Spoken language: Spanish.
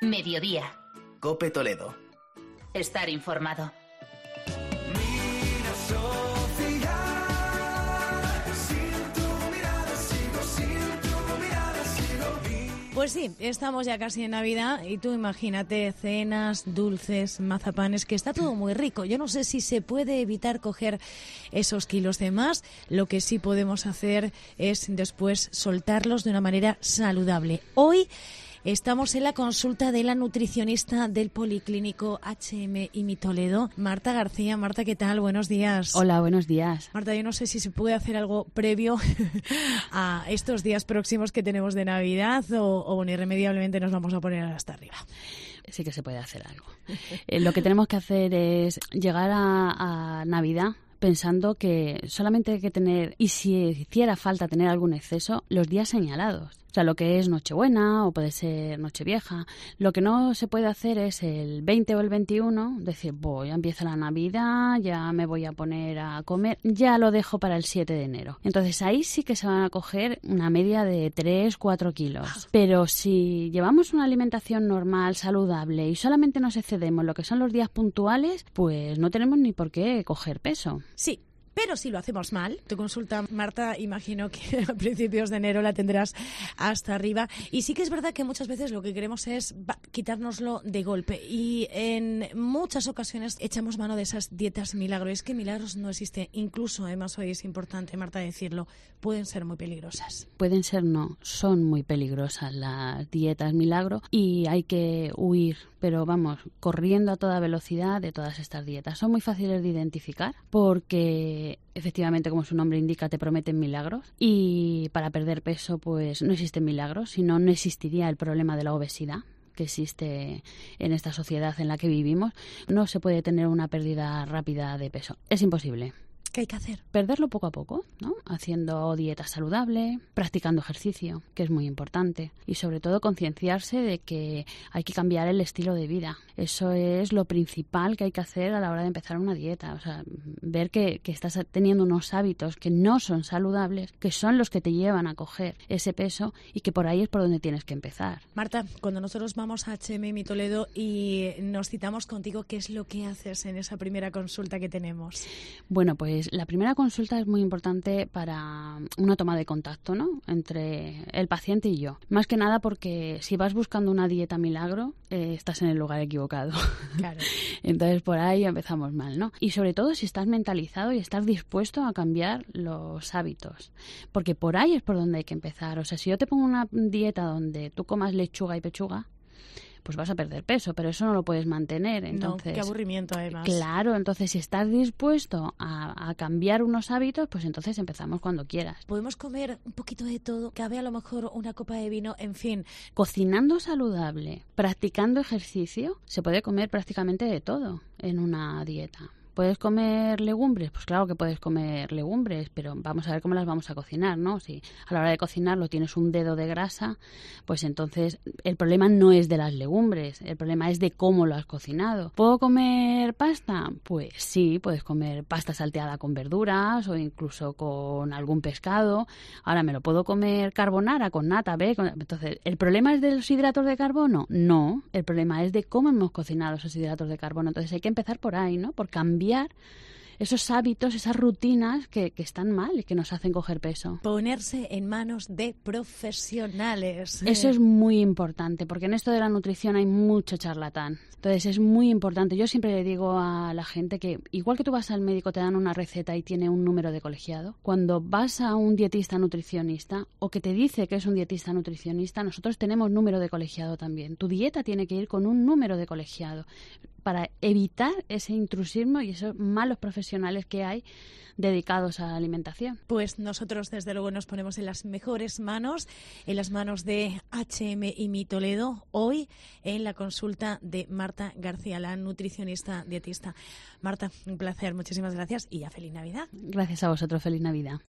Mediodía. COPE Toledo. Estar informado. Mira, Sofía, sin tu mirada sigo, sin tu mirada sigo. Pues sí, estamos ya casi en Navidad y tú imagínate cenas, dulces, mazapanes, que está todo muy rico. Yo no sé si se puede evitar coger esos kilos de más. Lo que sí podemos hacer es después soltarlos de una manera saludable. Hoy estamos en la consulta de la nutricionista del Policlínico HM Toledo, Marta García. Marta, ¿qué tal? Buenos días. Hola, buenos días. Marta, yo no sé si se puede hacer algo previo a estos días próximos que tenemos de Navidad o irremediablemente nos vamos a poner hasta arriba. Sí que se puede hacer algo. Lo que tenemos que hacer es llegar a Navidad pensando que solamente hay que tener, y si hiciera falta tener algún exceso, los días señalados. O sea, lo que es Nochebuena o puede ser Nochevieja. Lo que no se puede hacer es el 20 o el 21, decir, ya empieza la Navidad, ya me voy a poner a comer, ya lo dejo para el 7 de enero. Entonces ahí sí que se van a coger una media de 3-4 kilos. Pero si llevamos una alimentación normal, saludable y solamente nos excedemos lo que son los días puntuales, pues no tenemos ni por qué coger peso. Sí. Pero si lo hacemos mal, tu consulta, Marta, imagino que a principios de enero la tendrás hasta arriba. Y sí que es verdad que muchas veces lo que queremos es quitárnoslo de golpe. Y en muchas ocasiones echamos mano de esas dietas milagro. Es que milagros no existen. Incluso, además, hoy es importante, Marta, decirlo, pueden ser muy peligrosas. Pueden ser, no, son muy peligrosas las dietas milagro y hay que huir, pero vamos, corriendo a toda velocidad de todas estas dietas. Son muy fáciles de identificar porque efectivamente, como su nombre indica, te prometen milagros y para perder peso pues no existen milagros, sino no existiría el problema de la obesidad que existe en esta sociedad en la que vivimos. No se puede tener una pérdida rápida de peso, es imposible. ¿Qué hay que hacer? Perderlo poco a poco, ¿no? Haciendo dieta saludable, practicando ejercicio, que es muy importante, y sobre todo concienciarse de que hay que cambiar el estilo de vida. Eso es lo principal que hay que hacer a la hora de empezar una dieta. O sea, ver que estás teniendo unos hábitos que no son saludables, que son los que te llevan a coger ese peso y que por ahí es por donde tienes que empezar. Marta, cuando nosotros vamos a HM Toledo y nos citamos contigo, ¿qué es lo que haces en esa primera consulta que tenemos? Bueno, pues la primera consulta es muy importante para una toma de contacto, ¿no?, entre el paciente y yo. Más que nada porque si vas buscando una dieta milagro, estás en el lugar equivocado. Claro. Entonces por ahí empezamos mal, ¿no? Y sobre todo si estás mentalizado y estás dispuesto a cambiar los hábitos. Porque por ahí es por donde hay que empezar. O sea, si yo te pongo una dieta donde tú comas lechuga y pechuga, pues vas a perder peso, pero eso no lo puedes mantener. Entonces, no, qué aburrimiento además. Claro, entonces si estás dispuesto a cambiar unos hábitos, pues entonces empezamos cuando quieras. Podemos comer un poquito de todo, cabe a lo mejor una copa de vino, en fin. Cocinando saludable, practicando ejercicio, se puede comer prácticamente de todo en una dieta. ¿Puedes comer legumbres? Pues claro que puedes comer legumbres, pero vamos a ver cómo las vamos a cocinar, ¿no? Si a la hora de cocinarlo tienes un dedo de grasa, pues entonces el problema no es de las legumbres, el problema es de cómo lo has cocinado. ¿Puedo comer pasta? Pues sí, puedes comer pasta salteada con verduras o incluso con algún pescado. Ahora, ¿me lo puedo comer carbonara con nata, bacon? Entonces, ¿el problema es de los hidratos de carbono? No, el problema es de cómo hemos cocinado esos hidratos de carbono. Entonces hay que empezar por ahí, ¿no? Por cambiar esos hábitos, esas rutinas que están mal y que nos hacen coger peso. Ponerse en manos de profesionales. Eso es muy importante, porque en esto de la nutrición hay mucho charlatán. Entonces es muy importante. Yo siempre le digo a la gente que, igual que tú vas al médico, te dan una receta y tiene un número de colegiado, cuando vas a un dietista nutricionista o que te dice que es un dietista nutricionista, nosotros tenemos número de colegiado también. Tu dieta tiene que ir con un número de colegiado para evitar ese intrusismo y esos malos profesionales que hay dedicados a la alimentación. Pues nosotros desde luego nos ponemos en las mejores manos, en las manos de HM Toledo, hoy en la consulta de Marta García, la nutricionista dietista. Marta, un placer, muchísimas gracias y ya feliz Navidad. Gracias a vosotros, feliz Navidad.